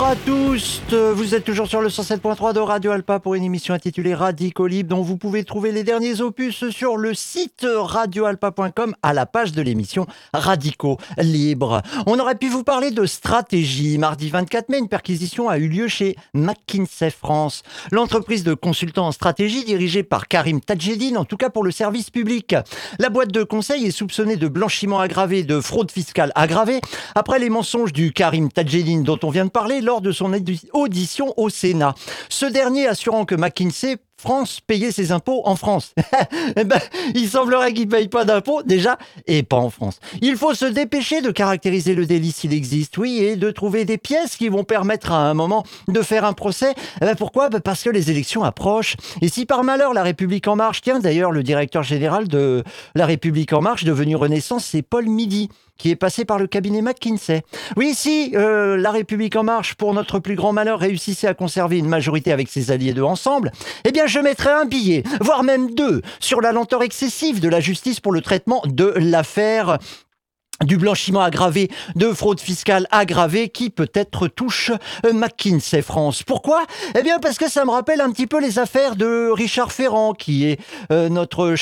Bonjour à tous, vous êtes toujours sur le 107.3 de Radio Alpa pour une émission intitulée Radicaux Libre dont vous pouvez trouver les derniers opus sur le site radioalpa.com à la page de l'émission Radicaux Libres. On aurait pu vous parler de stratégie. Mardi 24 mai, une perquisition a eu lieu chez McKinsey France. L'entreprise de consultants en stratégie dirigée par Karim Tadjedine, en tout cas pour le service public. La boîte de conseil est soupçonnée de blanchiment aggravé, de fraude fiscale aggravée, après les mensonges du Karim Tadjedine dont on vient de parler lors de son audition au Sénat. Ce dernier assurant que McKinsey France payait ses impôts en France. Il semblerait qu'il ne paye pas d'impôts, déjà, et pas en France. Il faut se dépêcher de caractériser le délit s'il existe, oui, et de trouver des pièces qui vont permettre à un moment de faire un procès. Pourquoi ? Parce que les élections approchent. Et si par malheur La République En Marche, tiens d'ailleurs le directeur général de La République En Marche, devenu Renaissance, c'est Paul Midi, qui est passé par le cabinet McKinsey. Oui, si La République En Marche, pour notre plus grand malheur, réussissait à conserver une majorité avec ses alliés de Ensemble, eh bien je mettrais un billet, voire même deux, sur la lenteur excessive de la justice pour le traitement de l'affaire du blanchiment aggravé, de fraude fiscale aggravée qui peut-être touche McKinsey France. Pourquoi ? Eh bien parce que ça me rappelle un petit peu les affaires de Richard Ferrand, qui est notre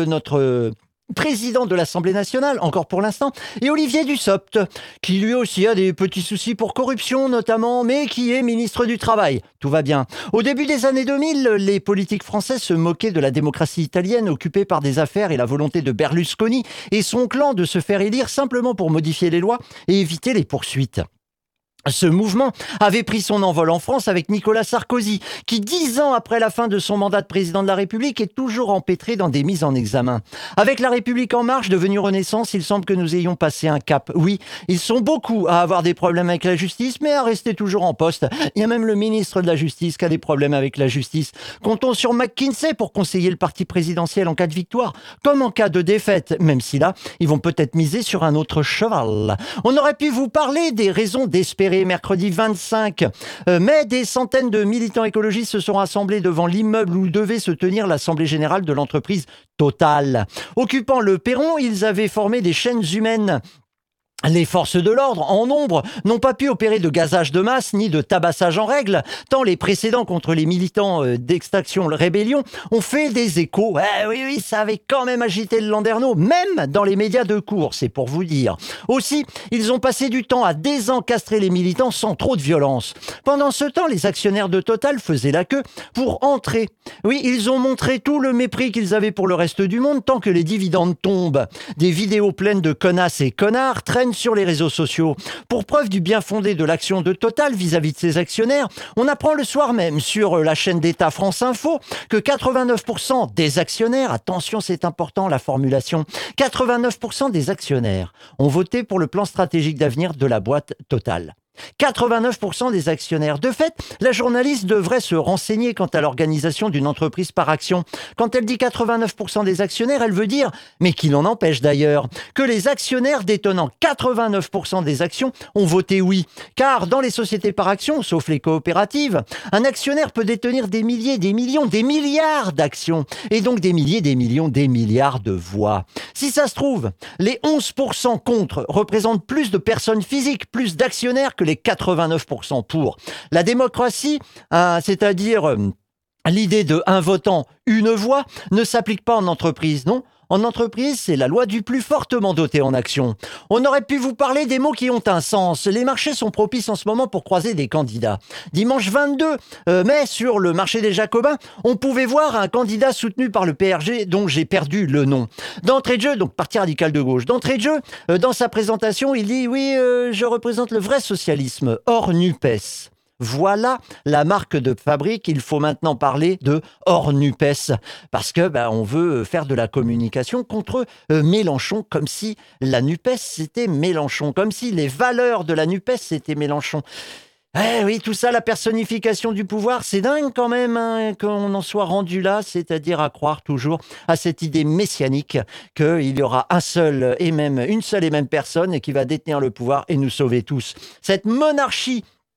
président de l'Assemblée nationale, encore pour l'instant, et Olivier Dussopt, qui lui aussi a des petits soucis pour corruption notamment, mais qui est ministre du Travail. Tout va bien. Au début des années 2000, les politiques français se moquaient de la démocratie italienne occupée par des affaires et la volonté de Berlusconi et son clan de se faire élire simplement pour modifier les lois et éviter les poursuites. Ce mouvement avait pris son envol en France avec Nicolas Sarkozy, qui 10 ans après la fin de son mandat de président de la République est toujours empêtré dans des mises en examen. Avec La République En Marche, devenue Renaissance, il semble que nous ayons passé un cap. Oui, ils sont beaucoup à avoir des problèmes avec la justice, mais à rester toujours en poste. Il y a même le ministre de la Justice qui a des problèmes avec la justice. Comptons sur McKinsey pour conseiller le parti présidentiel en cas de victoire, comme en cas de défaite, même si là, ils vont peut-être miser sur un autre cheval. On aurait pu vous parler des raisons d'espérer. Mercredi 25 mai, des centaines de militants écologistes se sont rassemblés devant l'immeuble où devait se tenir l'Assemblée générale de l'entreprise Total. Occupant le perron, ils avaient formé des chaînes humaines. Les forces de l'ordre, en nombre, n'ont pas pu opérer de gazage de masse ni de tabassage en règle, tant les précédents contre les militants d'Extinction Rébellion ont fait des échos. Oui, ça avait quand même agité le landerneau, même dans les médias de cour, c'est pour vous dire. Aussi, ils ont passé du temps à désencastrer les militants sans trop de violence. Pendant ce temps, les actionnaires de Total faisaient la queue pour entrer. Oui, ils ont montré tout le mépris qu'ils avaient pour le reste du monde tant que les dividendes tombent. Des vidéos pleines de connasses et connards traînent sur les réseaux sociaux. Pour preuve du bien fondé de l'action de Total vis-à-vis de ses actionnaires, on apprend le soir même sur la chaîne d'État France Info que 89% des actionnaires, attention c'est important la formulation, 89% des actionnaires ont voté pour le plan stratégique d'avenir de la boîte Total. 89% des actionnaires. De fait, la journaliste devrait se renseigner quant à l'organisation d'une entreprise par action. Quand elle dit 89% des actionnaires, elle veut dire, mais qui l'en empêche d'ailleurs, que les actionnaires détenant 89% des actions ont voté oui. Car dans les sociétés par action, sauf les coopératives, un actionnaire peut détenir des milliers, des millions, des milliards d'actions. Et donc des milliers, des millions, des milliards de voix. Si ça se trouve, les 11% contre représentent plus de personnes physiques, plus d'actionnaires que les 89% pour. La démocratie, c'est-à-dire l'idée de un votant, une voix, ne s'applique pas en entreprise, non ? En entreprise, c'est la loi du plus fortement doté en action. On aurait pu vous parler des mots qui ont un sens. Les marchés sont propices en ce moment pour croiser des candidats. Dimanche 22 mai, sur le marché des Jacobins, on pouvait voir un candidat soutenu par le PRG dont j'ai perdu le nom. D'entrée de jeu, donc Parti radical de gauche, d'entrée de jeu, dans sa présentation, il dit « Oui, je représente le vrai socialisme, hors NUPES ». Voilà la marque de fabrique. Il faut maintenant parler de hors NUPES parce que on veut faire de la communication contre Mélenchon, comme si la NUPES c'était Mélenchon, comme si les valeurs de la NUPES c'était Mélenchon. Oui, tout ça, la personnification du pouvoir, c'est dingue quand même qu'on en soit rendu là, c'est-à-dire à croire toujours à cette idée messianique qu'il y aura une seule et même personne qui va détenir le pouvoir et nous sauver tous. Cette monarchie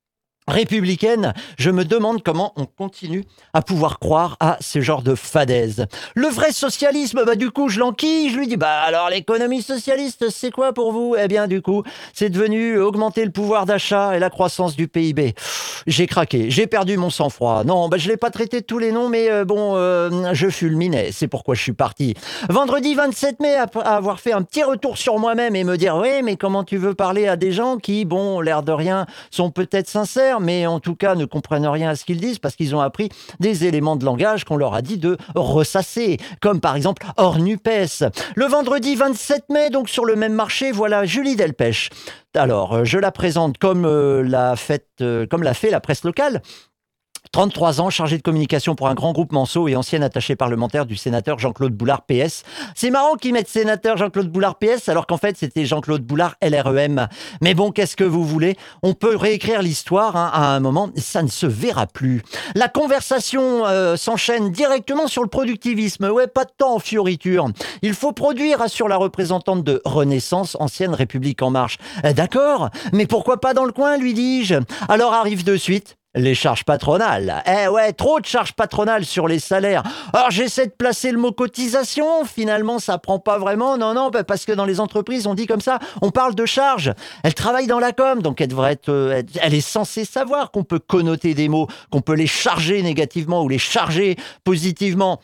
républicaine, je me demande comment on continue à pouvoir croire à ce genre de fadaise. Le vrai socialisme, du coup, je l'enquille, je lui dis, alors l'économie socialiste, c'est quoi pour vous? Eh bien, du coup, c'est devenu augmenter le pouvoir d'achat et la croissance du PIB. J'ai craqué, j'ai perdu mon sang-froid. Non, je l'ai pas traité de tous les noms, mais je fulminais, c'est pourquoi je suis parti. Vendredi 27 mai, après avoir fait un petit retour sur moi-même et me dire, oui, mais comment tu veux parler à des gens qui, l'air de rien, sont peut-être sincères, mais en tout cas ne comprennent rien à ce qu'ils disent parce qu'ils ont appris des éléments de langage qu'on leur a dit de ressasser, comme par exemple hors NUPES. Le vendredi 27 mai, donc sur le même marché, voilà Julie Delpech. Alors, je la présente comme l'a fait la presse locale. 33 ans, chargée de communication pour un grand groupe Manceau et ancienne attachée parlementaire du sénateur Jean-Claude Boulard PS. C'est marrant qu'ils mettent sénateur Jean-Claude Boulard PS alors qu'en fait c'était Jean-Claude Boulard LREM. Mais bon, qu'est-ce que vous voulez? On peut réécrire l'histoire à un moment, ça ne se verra plus. La conversation s'enchaîne directement sur le productivisme. Ouais, pas de temps en fioriture. Il faut produire, assure la représentante de Renaissance, ancienne République en marche. D'accord, mais pourquoi pas dans le coin, lui dis-je. Alors arrive de suite les charges patronales. Eh ouais, trop de charges patronales sur les salaires. Alors j'essaie de placer le mot cotisation, finalement ça prend pas vraiment. Non, parce que dans les entreprises on dit comme ça, on parle de charges. Elle travaille dans la com, donc elle est censée savoir qu'on peut connoter des mots, qu'on peut les charger négativement ou les charger positivement.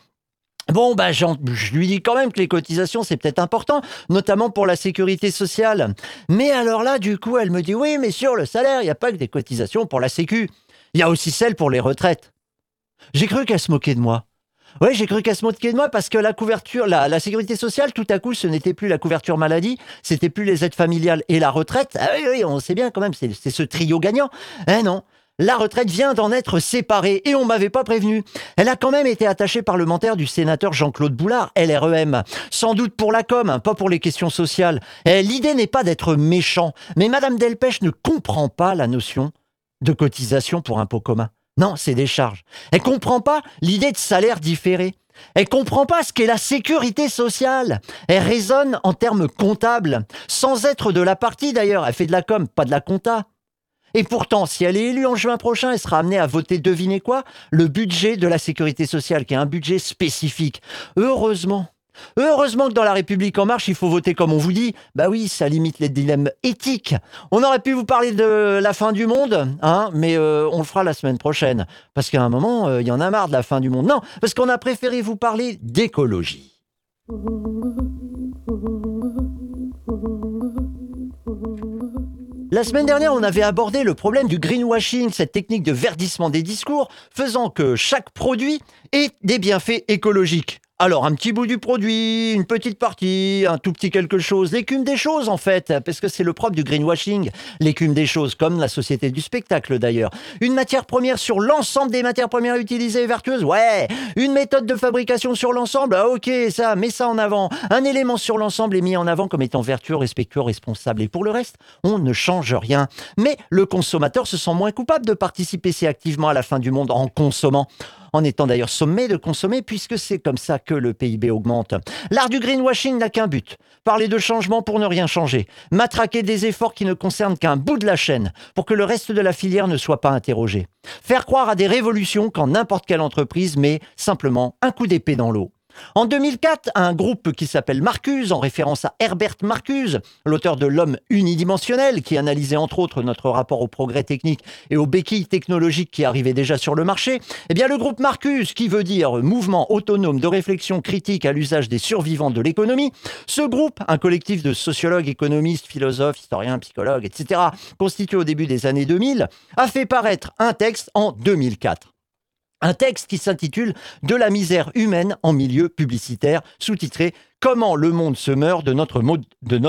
Je lui dis quand même que les cotisations, c'est peut-être important, notamment pour la sécurité sociale. Mais alors là, du coup, elle me dit, oui, mais sur le salaire, il n'y a pas que des cotisations pour la sécu. Il y a aussi celles pour les retraites. J'ai cru qu'elle se moquait de moi. Oui, j'ai cru qu'elle se moquait de moi parce que la couverture, la sécurité sociale, tout à coup, ce n'était plus la couverture maladie, c'était plus les aides familiales et la retraite. Ah oui, on sait bien quand même, c'est ce trio gagnant. Eh non. La retraite vient d'en être séparée et on m'avait pas prévenu. Elle a quand même été attachée parlementaire du sénateur Jean-Claude Boulard, LREM. Sans doute pour la com, pas pour les questions sociales. L'idée n'est pas d'être méchant, mais Madame Delpech ne comprend pas la notion de cotisation pour impôt commun. Non, c'est des charges. Elle comprend pas l'idée de salaire différé. Elle comprend pas ce qu'est la sécurité sociale. Elle raisonne en termes comptables, sans être de la partie d'ailleurs. Elle fait de la com, pas de la compta. Et pourtant, si elle est élue en juin prochain, elle sera amenée à voter, devinez quoi? Le budget de la sécurité sociale, qui est un budget spécifique. Heureusement que dans la République En Marche, il faut voter comme on vous dit. Oui, ça limite les dilemmes éthiques. On aurait pu vous parler de la fin du monde, mais on le fera la semaine prochaine. Parce qu'à un moment, il y en a marre de la fin du monde. Non, parce qu'on a préféré vous parler d'écologie. La semaine dernière, on avait abordé le problème du greenwashing, cette technique de verdissement des discours, faisant que chaque produit ait des bienfaits écologiques. Alors, un petit bout du produit, une petite partie, un tout petit quelque chose, l'écume des choses en fait, parce que c'est le propre du greenwashing, l'écume des choses, comme la société du spectacle d'ailleurs. Une matière première sur l'ensemble des matières premières utilisées et vertueuses, ouais. Une méthode de fabrication sur l'ensemble, ok, ça, mets ça en avant. Un élément sur l'ensemble est mis en avant comme étant vertueux, respectueux, responsable. Et pour le reste, on ne change rien. Mais le consommateur se sent moins coupable de participer si activement à la fin du monde en consommant. En étant d'ailleurs sommé de consommer, puisque c'est comme ça que le PIB augmente. L'art du greenwashing n'a qu'un but, parler de changement pour ne rien changer, matraquer des efforts qui ne concernent qu'un bout de la chaîne, pour que le reste de la filière ne soit pas interrogé. Faire croire à des révolutions quand n'importe quelle entreprise met simplement un coup d'épée dans l'eau. En 2004, un groupe qui s'appelle Marcuse, en référence à Herbert Marcuse, l'auteur de L'homme unidimensionnel, qui analysait entre autres notre rapport au progrès technique et aux béquilles technologiques qui arrivaient déjà sur le marché, le groupe Marcuse, qui veut dire mouvement autonome de réflexion critique à l'usage des survivants de l'économie, ce groupe, un collectif de sociologues, économistes, philosophes, historiens, psychologues, etc., constitué au début des années 2000, a fait paraître un texte en 2004. Un texte qui s'intitule « De la misère humaine en milieu publicitaire », sous-titré « Comment le monde se meurt de notre mode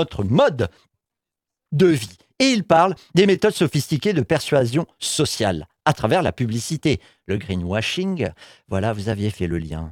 de vie ». Et il parle des méthodes sophistiquées de persuasion sociale à travers la publicité. Le greenwashing, voilà, vous aviez fait le lien.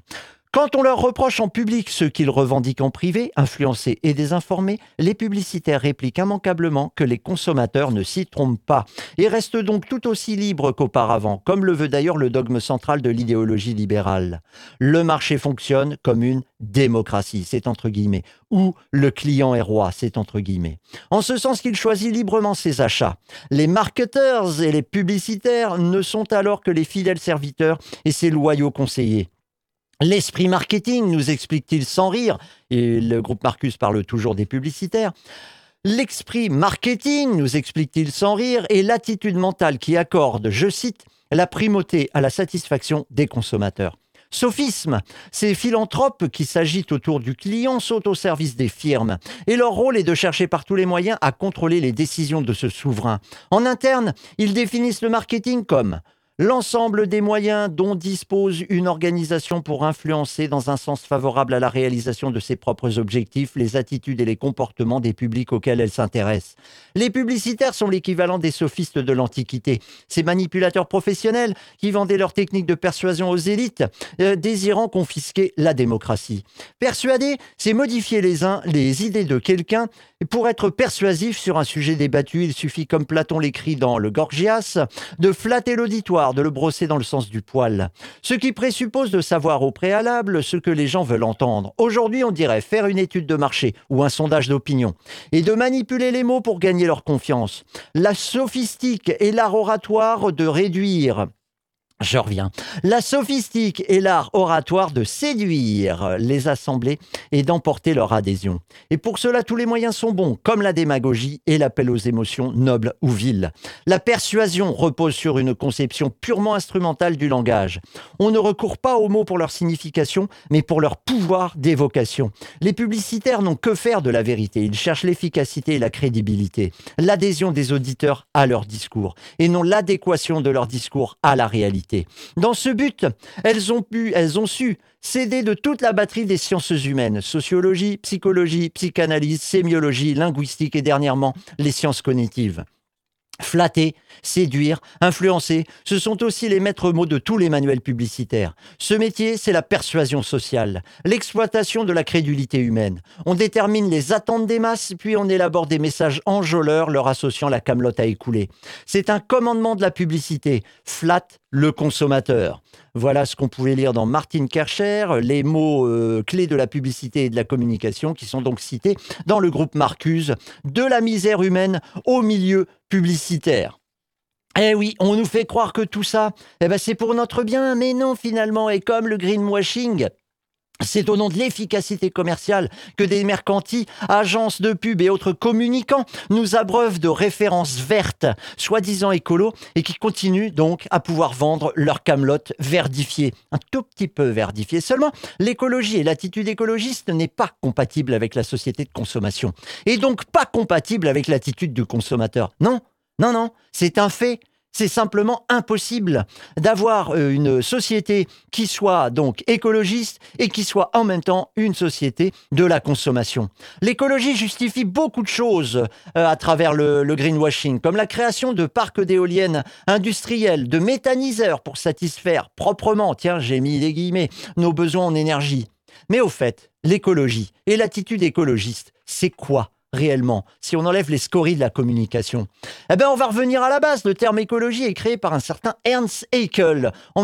Quand on leur reproche en public ce qu'ils revendiquent en privé, influencés et désinformés, les publicitaires répliquent immanquablement que les consommateurs ne s'y trompent pas et restent donc tout aussi libres qu'auparavant, comme le veut d'ailleurs le dogme central de l'idéologie libérale. Le marché fonctionne comme une démocratie, c'est entre guillemets, ou le client est roi, c'est entre guillemets. En ce sens qu'il choisit librement ses achats. Les marketeurs et les publicitaires ne sont alors que les fidèles serviteurs et ses loyaux conseillers. L'esprit marketing, nous explique-t-il sans rire, et le groupe Marcus parle toujours des publicitaires, l'esprit marketing, nous explique-t-il sans rire, est l'attitude mentale qui accorde, je cite, la primauté à la satisfaction des consommateurs. Sophisme, ces philanthropes qui s'agitent autour du client sont au service des firmes et leur rôle est de chercher par tous les moyens à contrôler les décisions de ce souverain. En interne, ils définissent le marketing comme l'ensemble des moyens dont dispose une organisation pour influencer dans un sens favorable à la réalisation de ses propres objectifs, les attitudes et les comportements des publics auxquels elle s'intéresse. Les publicitaires sont l'équivalent des sophistes de l'Antiquité, ces manipulateurs professionnels qui vendaient leurs techniques de persuasion aux élites, désirant confisquer la démocratie. Persuader, c'est modifier les idées de quelqu'un. Pour être persuasif sur un sujet débattu, il suffit, comme Platon l'écrit dans le Gorgias, de flatter l'auditoire, de le brosser dans le sens du poil. Ce qui présuppose de savoir au préalable ce que les gens veulent entendre. Aujourd'hui, on dirait faire une étude de marché ou un sondage d'opinion et de manipuler les mots pour gagner leur confiance. La sophistique et l'art oratoire de réduire. Je reviens. La sophistique est l'art oratoire de séduire les assemblées et d'emporter leur adhésion. Et pour cela, tous les moyens sont bons, comme la démagogie et l'appel aux émotions nobles ou viles. La persuasion repose sur une conception purement instrumentale du langage. On ne recourt pas aux mots pour leur signification, mais pour leur pouvoir d'évocation. Les publicitaires n'ont que faire de la vérité. Ils cherchent l'efficacité et la crédibilité, l'adhésion des auditeurs à leur discours, et non l'adéquation de leur discours à la réalité. Dans ce but, elles ont su s'aider de toute la batterie des sciences humaines, sociologie, psychologie, psychanalyse, sémiologie, linguistique et dernièrement les sciences cognitives. Flatter, séduire, influencer, ce sont aussi les maîtres mots de tous les manuels publicitaires. Ce métier, c'est la persuasion sociale, l'exploitation de la crédulité humaine. On détermine les attentes des masses, puis on élabore des messages enjôleurs leur associant la camelote à écouler. C'est un commandement de la publicité, flatte le consommateur. Voilà ce qu'on pouvait lire dans Martin Kercher, les mots clés de la publicité et de la communication qui sont donc cités dans le groupe Marcuse, de la misère humaine au milieu publicitaire. Eh oui, on nous fait croire que tout ça, c'est pour notre bien, mais non finalement, et comme le greenwashing, c'est au nom de l'efficacité commerciale que des mercantis, agences de pub et autres communicants nous abreuvent de références vertes, soi-disant écolo, et qui continuent donc à pouvoir vendre leur camelote verdifiée. Un tout petit peu verdifiée. Seulement, l'écologie et l'attitude écologiste n'est pas compatible avec la société de consommation. Et donc pas compatible avec l'attitude du consommateur. Non, c'est un fait. C'est simplement impossible d'avoir une société qui soit donc écologiste et qui soit en même temps une société de la consommation. L'écologie justifie beaucoup de choses à travers le greenwashing, comme la création de parcs d'éoliennes industrielles, de méthaniseurs pour satisfaire proprement, tiens, j'ai mis des guillemets, nos besoins en énergie. Mais au fait, l'écologie et l'attitude écologiste, c'est quoi ? Réellement, si on enlève les scories de la communication. On va revenir à la base. Le terme écologie est créé par un certain Ernst Haeckel en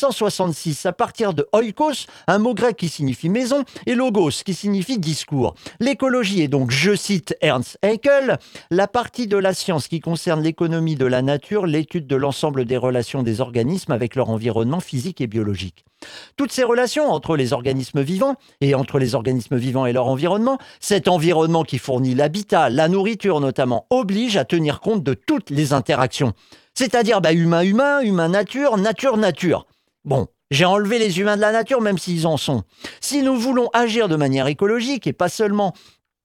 1866 à partir de oikos, un mot grec qui signifie maison, et logos qui signifie discours. L'écologie est donc, je cite Ernst Haeckel, la partie de la science qui concerne l'économie de la nature, l'étude de l'ensemble des relations des organismes avec leur environnement physique et biologique. Toutes ces relations entre les organismes vivants et entre les organismes vivants et leur environnement, cet environnement qui fournit l'habitat, la nourriture notamment, oblige à tenir compte de toutes les interactions. C'est-à-dire humain-humain, humain-nature, nature-nature. Bon, j'ai enlevé les humains de la nature même s'ils en sont. Si nous voulons agir de manière écologique et pas seulement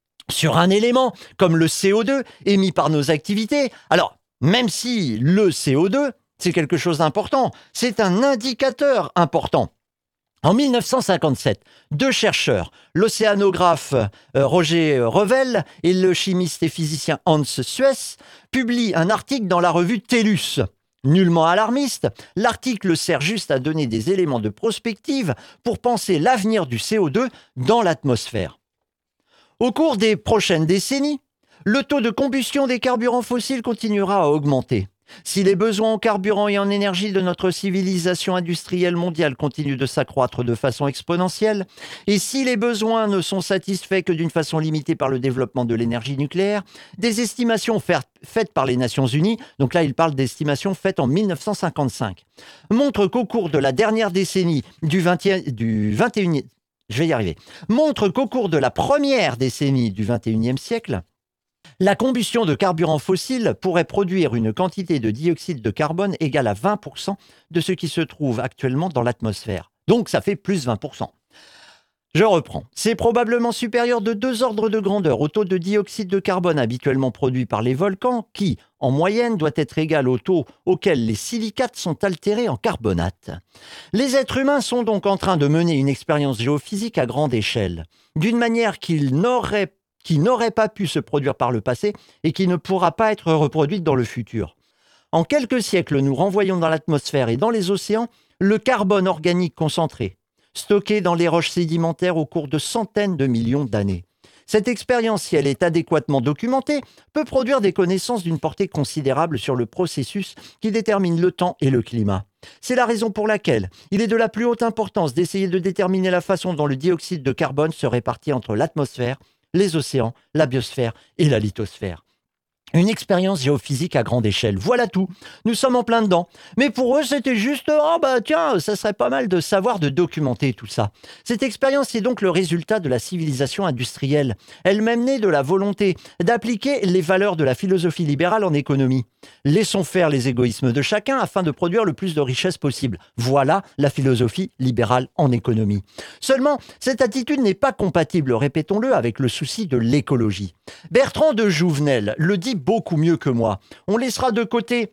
sur un élément comme le CO2 émis par nos activités, alors même si le CO2, c'est quelque chose d'important, c'est un indicateur important. En 1957, deux chercheurs, l'océanographe Roger Revel et le chimiste et physicien Hans Suess, publient un article dans la revue Tellus. Nullement alarmiste, l'article sert juste à donner des éléments de prospective pour penser l'avenir du CO2 dans l'atmosphère. Au cours des prochaines décennies, le taux de combustion des carburants fossiles continuera à augmenter. Si les besoins en carburant et en énergie de notre civilisation industrielle mondiale continuent de s'accroître de façon exponentielle, et si les besoins ne sont satisfaits que d'une façon limitée par le développement de l'énergie nucléaire, des estimations faites par les Nations Unies, donc là il parle d'estimations faites en 1955, montrent qu'au cours de la dernière décennie montrent qu'au cours de la première décennie du 21e siècle, la combustion de carburants fossiles pourrait produire une quantité de dioxyde de carbone égale à 20% de ce qui se trouve actuellement dans l'atmosphère. Donc ça fait plus 20%. Je reprends. C'est probablement supérieur de 2 ordres de grandeur au taux de dioxyde de carbone habituellement produit par les volcans qui, en moyenne, doit être égal au taux auquel les silicates sont altérés en carbonate. Les êtres humains sont donc en train de mener une expérience géophysique à grande échelle, d'une manière qui n'aurait pas pu se produire par le passé et qui ne pourra pas être reproduite dans le futur. En quelques siècles, nous renvoyons dans l'atmosphère et dans les océans le carbone organique concentré, stocké dans les roches sédimentaires au cours de centaines de millions d'années. Cette expérience, si elle est adéquatement documentée, peut produire des connaissances d'une portée considérable sur le processus qui détermine le temps et le climat. C'est la raison pour laquelle il est de la plus haute importance d'essayer de déterminer la façon dont le dioxyde de carbone se répartit entre l'atmosphère, les océans, la biosphère et la lithosphère. Une expérience géophysique à grande échelle. Voilà tout. Nous sommes en plein dedans. Mais pour eux, c'était juste, tiens, ça serait pas mal de savoir, de documenter tout ça. Cette expérience est donc le résultat de la civilisation industrielle, elle-même née de la volonté d'appliquer les valeurs de la philosophie libérale en économie. Laissons faire les égoïsmes de chacun afin de produire le plus de richesses possible. Voilà la philosophie libérale en économie. Seulement, cette attitude n'est pas compatible, répétons-le, avec le souci de l'écologie. Bertrand de Jouvenel le dit beaucoup mieux que moi. On laissera de côté,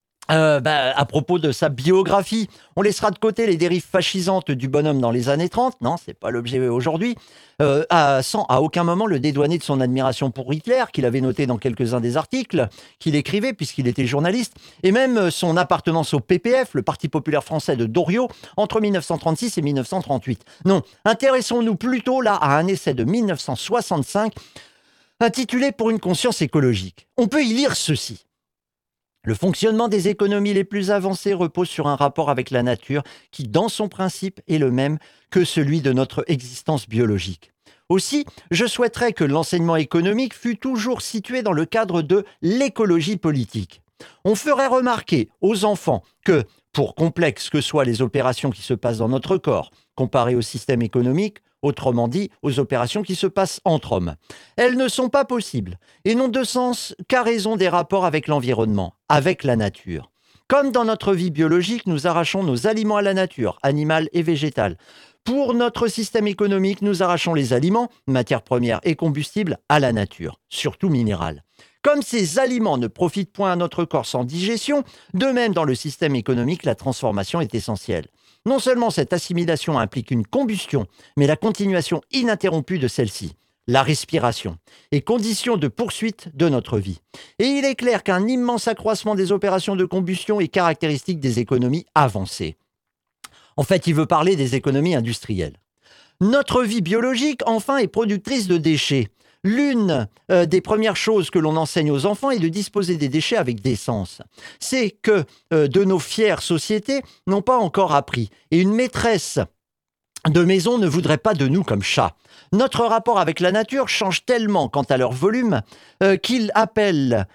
à propos de sa biographie, on laissera de côté les dérives fascisantes du bonhomme dans les années 30. Non, c'est pas l'objet aujourd'hui. Sans à aucun moment le dédouaner de son admiration pour Hitler, qu'il avait noté dans quelques-uns des articles qu'il écrivait puisqu'il était journaliste, et même son appartenance au PPF, le Parti populaire français de Doriot, entre 1936 et 1938. Non, intéressons-nous plutôt là à un essai de 1965 intitulé « Pour une conscience écologique ». On peut y lire ceci. Le fonctionnement des économies les plus avancées repose sur un rapport avec la nature qui, dans son principe, est le même que celui de notre existence biologique. Aussi, je souhaiterais que l'enseignement économique fût toujours situé dans le cadre de l'écologie politique. On ferait remarquer aux enfants que, pour complexes que soient les opérations qui se passent dans notre corps, comparées au système économique, autrement dit, aux opérations qui se passent entre hommes. Elles ne sont pas possibles et n'ont de sens qu'à raison des rapports avec l'environnement, avec la nature. Comme dans notre vie biologique, nous arrachons nos aliments à la nature, animale et végétale. Pour notre système économique, nous arrachons les aliments, matières premières et combustibles, à la nature, surtout minérales. Comme ces aliments ne profitent point à notre corps sans digestion, de même dans le système économique, la transformation est essentielle. Non seulement cette assimilation implique une combustion, mais la continuation ininterrompue de celle-ci, la respiration, est condition de poursuite de notre vie. Et il est clair qu'un immense accroissement des opérations de combustion est caractéristique des économies avancées. En fait, il veut parler des économies industrielles. Notre vie biologique, enfin, est productrice de déchets. L'une des premières choses que l'on enseigne aux enfants est de disposer des déchets avec décence. C'est que de nos fières sociétés n'ont pas encore appris. Et une maîtresse de maison ne voudrait pas de nous comme chats. Notre rapport avec la nature change tellement quant à leur volume qu'ils appellent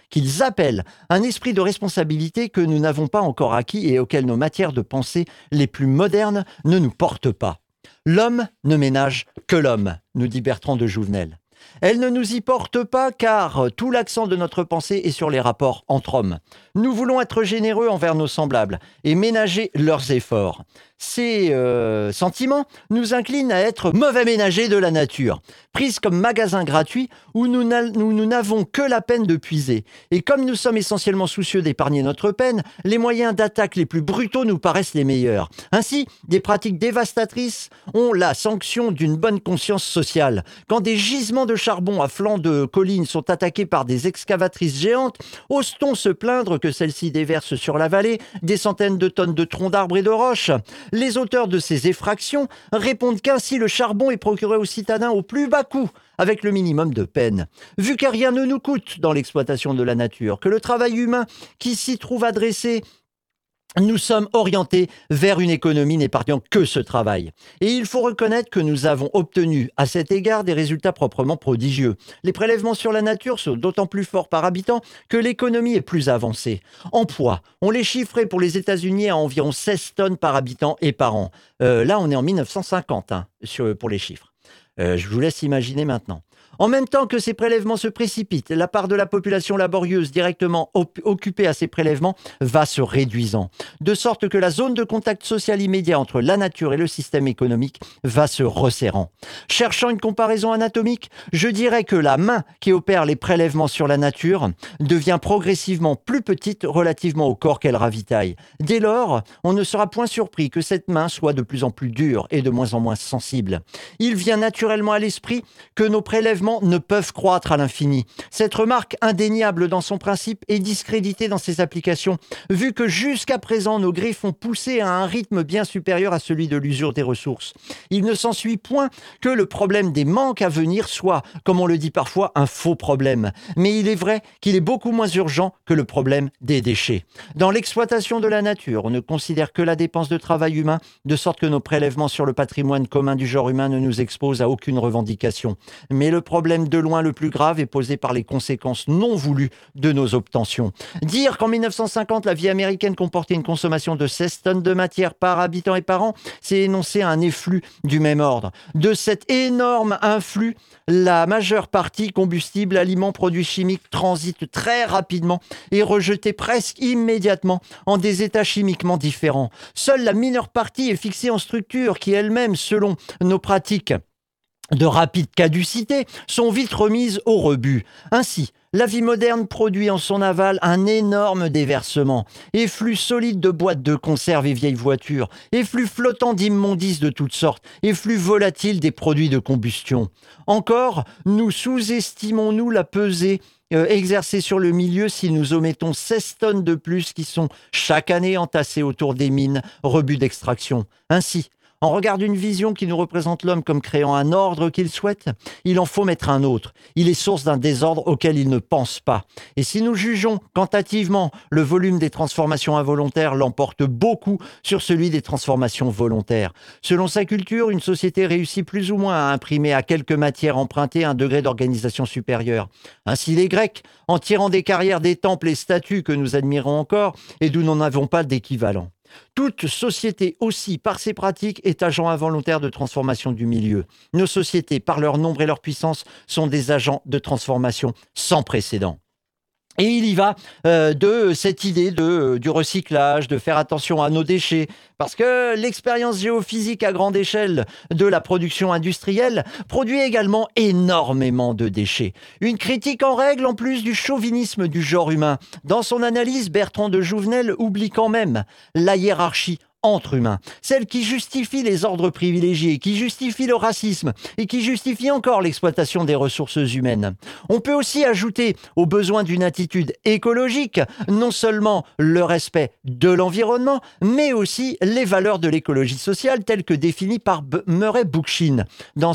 un esprit de responsabilité que nous n'avons pas encore acquis et auquel nos matières de pensée les plus modernes ne nous portent pas. L'homme ne ménage que l'homme, nous dit Bertrand de Jouvenel. Elle ne nous y porte pas car tout l'accent de notre pensée est sur les rapports entre hommes. Nous voulons être généreux envers nos semblables et ménager leurs efforts. Ces sentiments nous inclinent à être mauvais ménagers de la nature, prise comme magasin gratuit où nous n'avons que la peine de puiser. Et comme nous sommes essentiellement soucieux d'épargner notre peine, les moyens d'attaque les plus brutaux nous paraissent les meilleurs. Ainsi, des pratiques dévastatrices ont la sanction d'une bonne conscience sociale. Quand des gisements de charbon à flanc de collines sont attaqués par des excavatrices géantes, ose-t-on se plaindre que celles-ci déversent sur la vallée des centaines de tonnes de troncs d'arbres et de roches? Les auteurs de ces effractions répondent qu'ainsi le charbon est procuré aux citadins au plus bas coût, avec le minimum de peine. Vu que rien ne nous coûte dans l'exploitation de la nature, que le travail humain qui s'y trouve adressé, nous sommes orientés vers une économie n'épargnant que ce travail. Et il faut reconnaître que nous avons obtenu à cet égard des résultats proprement prodigieux. Les prélèvements sur la nature sont d'autant plus forts par habitant que l'économie est plus avancée. En poids, on les chiffrait pour les États-Unis à environ 16 tonnes par habitant et par an. Là, on est en 1950 pour les chiffres. Je vous laisse imaginer maintenant. En même temps que ces prélèvements se précipitent, la part de la population laborieuse directement occupée à ces prélèvements va se réduisant, de sorte que la zone de contact social immédiat entre la nature et le système économique va se resserrant. Cherchant une comparaison anatomique, je dirais que la main qui opère les prélèvements sur la nature devient progressivement plus petite relativement au corps qu'elle ravitaille. Dès lors, on ne sera point surpris que cette main soit de plus en plus dure et de moins en moins sensible. Il vient naturellement à l'esprit que nos prélèvements ne peuvent croître à l'infini. Cette remarque indéniable dans son principe est discréditée dans ses applications, vu que jusqu'à présent nos griffes ont poussé à un rythme bien supérieur à celui de l'usure des ressources. Il ne s'ensuit point que le problème des manques à venir soit, comme on le dit parfois, un faux problème. Mais il est vrai qu'il est beaucoup moins urgent que le problème des déchets. Dans l'exploitation de la nature, on ne considère que la dépense de travail humain, de sorte que nos prélèvements sur le patrimoine commun du genre humain ne nous exposent à aucune revendication. Mais le problème de loin le plus grave est posé par les conséquences non voulues de nos obtentions. Dire qu'en 1950, la vie américaine comportait une consommation de 16 tonnes de matière par habitant et par an, c'est énoncer un efflux du même ordre. De cet énorme influx, la majeure partie, combustible, aliments, produits chimiques, transite très rapidement et rejetée presque immédiatement en des états chimiquement différents. Seule la mineure partie est fixée en structure qui elle-même, selon nos pratiques de rapide caducité, sont vite remises au rebut. Ainsi, la vie moderne produit en son aval un énorme déversement, efflux solide de boîtes de conserve et vieilles voitures, efflux flottant d'immondices de toutes sortes, efflux volatile des produits de combustion. Encore, nous sous-estimons-nous la pesée exercée sur le milieu si nous omettons 16 tonnes de plus qui sont chaque année entassées autour des mines, rebuts d'extraction. Ainsi, en regard d'une vision qui nous représente l'homme comme créant un ordre qu'il souhaite, il en faut mettre un autre. Il est source d'un désordre auquel il ne pense pas. Et si nous jugeons quantitativement, le volume des transformations involontaires l'emporte beaucoup sur celui des transformations volontaires. Selon sa culture, une société réussit plus ou moins à imprimer à quelque matière empruntée un degré d'organisation supérieur. Ainsi les Grecs, en tirant des carrières des temples et statues que nous admirons encore et d'où nous n'avons pas d'équivalent. Toute société aussi, par ses pratiques, est agent involontaire de transformation du milieu. Nos sociétés, par leur nombre et leur puissance, sont des agents de transformation sans précédent. Et il y va de cette idée du recyclage, de faire attention à nos déchets, parce que l'expérience géophysique à grande échelle de la production industrielle produit également énormément de déchets. Une critique en règle en plus du chauvinisme du genre humain. Dans son analyse, Bertrand de Jouvenel oublie quand même la hiérarchie entre humains, celle qui justifie les ordres privilégiés, qui justifie le racisme et qui justifie encore l'exploitation des ressources humaines. On peut aussi ajouter au besoin d'une attitude écologique non seulement le respect de l'environnement, mais aussi les valeurs de l'écologie sociale telles que définies par Murray Bookchin dans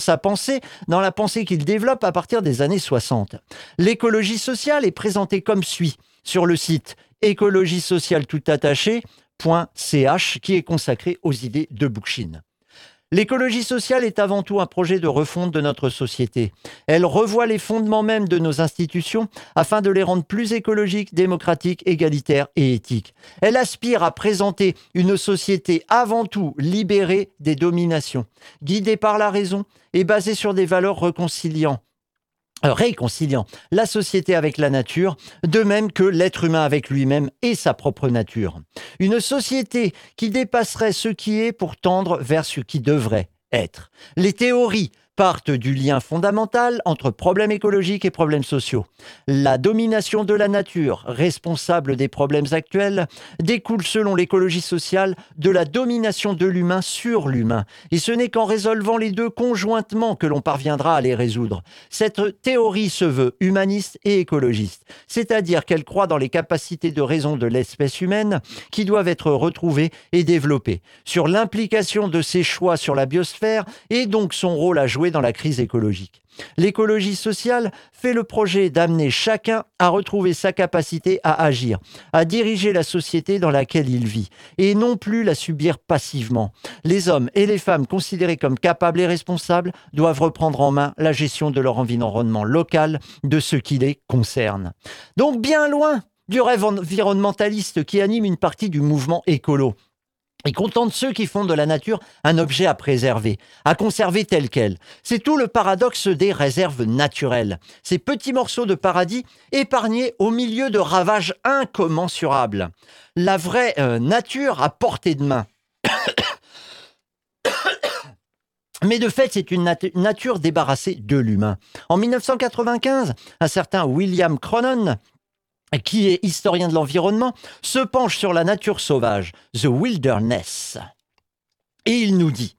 la pensée qu'il développe à partir des années 60. L'écologie sociale est présentée comme suit sur le site écologie sociale tout attaché .ch qui est consacré aux idées de Bookchin. L'écologie sociale est avant tout un projet de refonte de notre société. Elle revoit les fondements même de nos institutions afin de les rendre plus écologiques, démocratiques, égalitaires et éthiques. Elle aspire à présenter une société avant tout libérée des dominations, guidée par la raison et basée sur des valeurs réconciliant réconciliant la société avec la nature, de même que l'être humain avec lui-même et sa propre nature. Une société qui dépasserait ce qui est pour tendre vers ce qui devrait être. Les théories partent du lien fondamental entre problèmes écologiques et problèmes sociaux. La domination de la nature, responsable des problèmes actuels, découle selon l'écologie sociale de la domination de l'humain sur l'humain. Et ce n'est qu'en résolvant les deux conjointement que l'on parviendra à les résoudre. Cette théorie se veut humaniste et écologiste, c'est-à-dire qu'elle croit dans les capacités de raison de l'espèce humaine qui doivent être retrouvées et développées, sur l'implication de ses choix sur la biosphère et donc son rôle à jouer dans la crise écologique. L'écologie sociale fait le projet d'amener chacun à retrouver sa capacité à agir, à diriger la société dans laquelle il vit, et non plus la subir passivement. Les hommes et les femmes considérés comme capables et responsables doivent reprendre en main la gestion de leur environnement local, de ce qui les concerne. Donc bien loin du rêve environnementaliste qui anime une partie du mouvement écolo. Et contente ceux qui font de la nature un objet à préserver, à conserver tel quel. C'est tout le paradoxe des réserves naturelles. Ces petits morceaux de paradis épargnés au milieu de ravages incommensurables. La vraie nature à portée de main. Mais de fait, c'est une nature débarrassée de l'humain. En 1995, un certain William Cronon, qui est historien de l'environnement, se penche sur la nature sauvage, The Wilderness. Et il nous dit,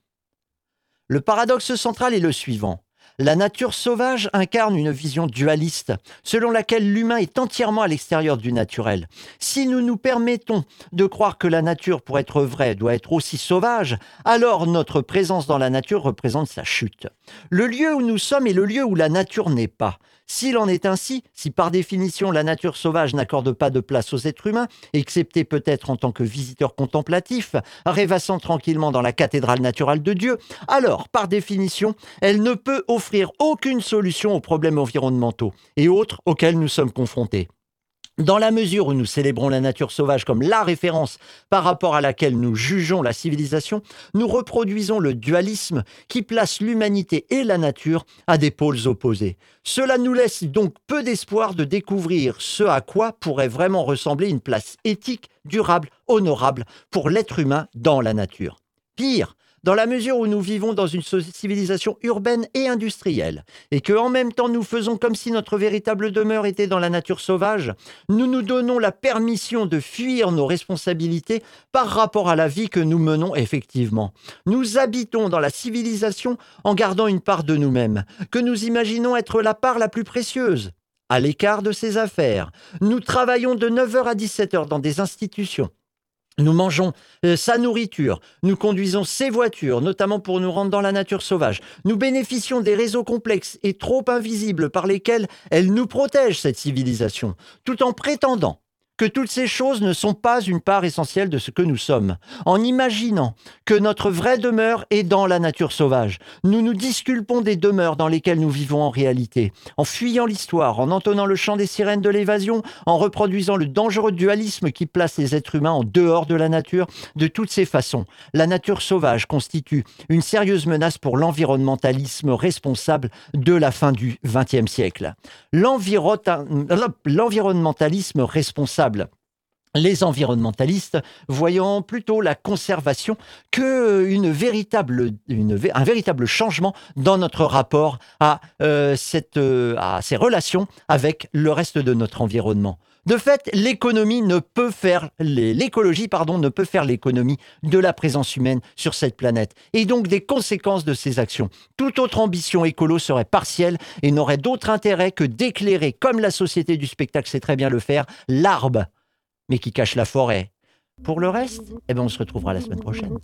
le paradoxe central est le suivant. La nature sauvage incarne une vision dualiste, selon laquelle l'humain est entièrement à l'extérieur du naturel. Si nous nous permettons de croire que la nature, pour être vraie, doit être aussi sauvage, alors notre présence dans la nature représente sa chute. Le lieu où nous sommes est le lieu où la nature n'est pas. S'il en est ainsi, si par définition la nature sauvage n'accorde pas de place aux êtres humains, excepté peut-être en tant que visiteurs contemplatifs, rêvassant tranquillement dans la cathédrale naturelle de Dieu, alors, par définition, elle ne peut offrir aucune solution aux problèmes environnementaux et autres auxquels nous sommes confrontés. Dans la mesure où nous célébrons la nature sauvage comme la référence par rapport à laquelle nous jugeons la civilisation, nous reproduisons le dualisme qui place l'humanité et la nature à des pôles opposés. Cela nous laisse donc peu d'espoir de découvrir ce à quoi pourrait vraiment ressembler une place éthique, durable, honorable pour l'être humain dans la nature. Pire, dans la mesure où nous vivons dans une civilisation urbaine et industrielle, et que en même temps nous faisons comme si notre véritable demeure était dans la nature sauvage, nous nous donnons la permission de fuir nos responsabilités par rapport à la vie que nous menons effectivement. Nous habitons dans la civilisation en gardant une part de nous-mêmes, que nous imaginons être la part la plus précieuse. À l'écart de ses affaires, nous travaillons de 9h à 17h dans des institutions. Nous mangeons sa nourriture, nous conduisons ses voitures, notamment pour nous rendre dans la nature sauvage. Nous bénéficions des réseaux complexes et trop invisibles par lesquels elle nous protège, cette civilisation, tout en prétendant que toutes ces choses ne sont pas une part essentielle de ce que nous sommes. En imaginant que notre vraie demeure est dans la nature sauvage, nous nous disculpons des demeures dans lesquelles nous vivons en réalité. En fuyant l'histoire, en entonnant le chant des sirènes de l'évasion, en reproduisant le dangereux dualisme qui place les êtres humains en dehors de la nature, de toutes ces façons, la nature sauvage constitue une sérieuse menace pour l'environnementalisme responsable de la fin du XXe siècle. L'environnementalisme responsable. Les environnementalistes voyant plutôt la conservation qu'un véritable changement dans notre rapport à ces relations avec le reste de notre environnement. De fait, l'écologie ne peut faire l'économie de la présence humaine sur cette planète et donc des conséquences de ses actions. Toute autre ambition écolo serait partielle et n'aurait d'autre intérêt que d'éclairer, comme la société du spectacle sait très bien le faire, l'arbre, mais qui cache la forêt. Pour le reste, on se retrouvera la semaine prochaine.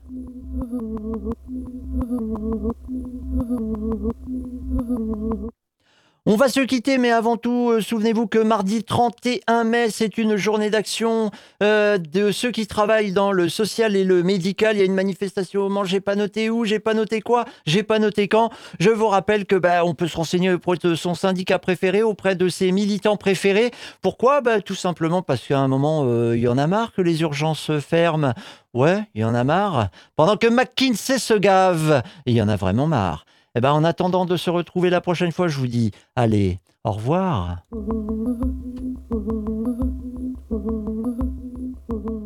On va se quitter, mais avant tout, souvenez-vous que mardi 31 mai, c'est une journée d'action de ceux qui travaillent dans le social et le médical. Il y a une manifestation au Mans, j'ai pas noté où, j'ai pas noté quoi, j'ai pas noté quand. Je vous rappelle que on peut se renseigner auprès de son syndicat préféré, auprès de ses militants préférés. Pourquoi ? Tout simplement parce qu'à un moment, il y en a marre que les urgences ferment. Ouais, il y en a marre. Pendant que McKinsey se gave, il y en a vraiment marre. Eh ben, en attendant de se retrouver la prochaine fois, je vous dis, allez, au revoir.